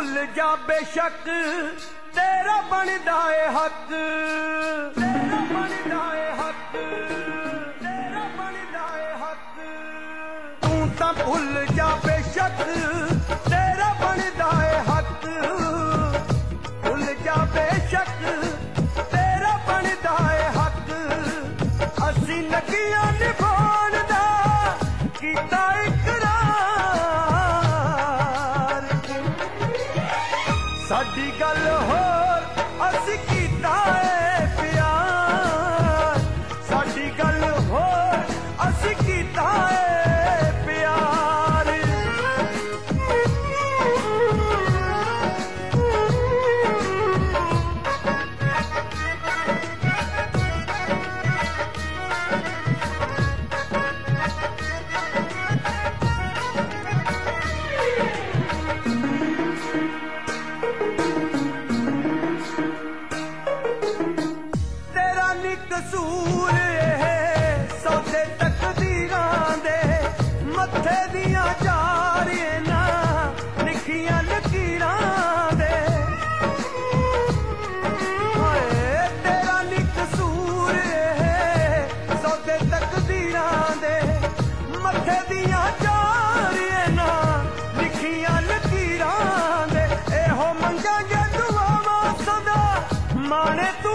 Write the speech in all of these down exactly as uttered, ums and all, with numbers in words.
भुल जा बेशक तेरा बनदा है हक, तेरा बनदा है हक, तेरा बनदा है हक। तू तां भुल जा बेशक तेरा बनदा है हक, भुल जा बेशक तेरा बनदा है हक। असी लगियां निभाण दा कीता इकरार, साडी गल होर असी कीता है प्यार, साडी गल होर असी कीता है प्यार। कसूर है सौदे तकदीरां दे मत्थे दियां जारियां ना लिखियां लकीरां दे। तेरा नी कसूर है सौदे तकदीरां दे मत्थे दियां जारियां ना लिखियां लकीरां दे। एहो मंगांगे दुआवां सदा माने तू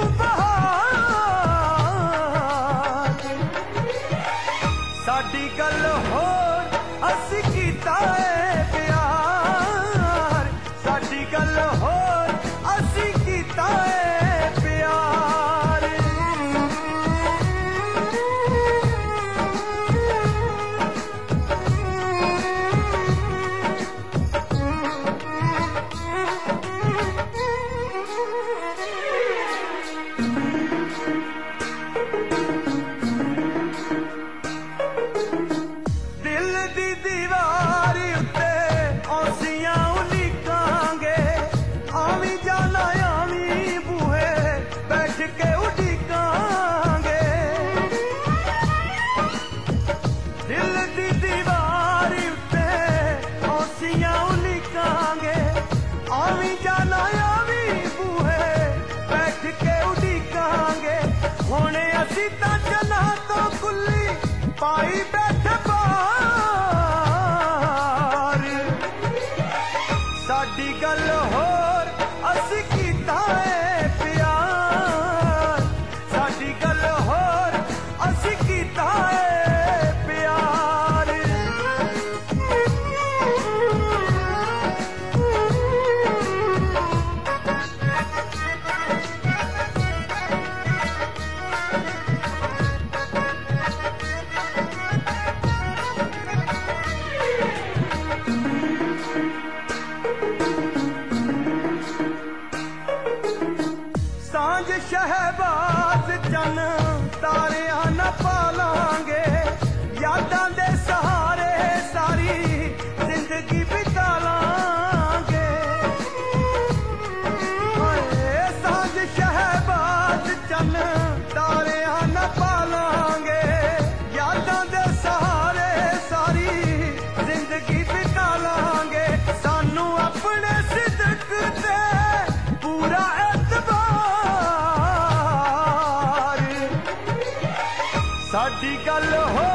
साडी गल होर असी कीता है प्यार, साडी गल होर असी कीता है प्यार। पाई बैठे बार, साडी गल होर असी कीता है प्यार, साडी गल होर असी कीता है प्यार। सांझ शहबाज चन तारियां न पालांगे, यादां दे सहारे सारी जिंदगी बिता लांगे। सांझ शहबाज चन तारियां न पालांगे, यादां दे सहारे सारी जिंदगी बिता लांगे। सानू अपने सिदक ते पूरा साडी गल हो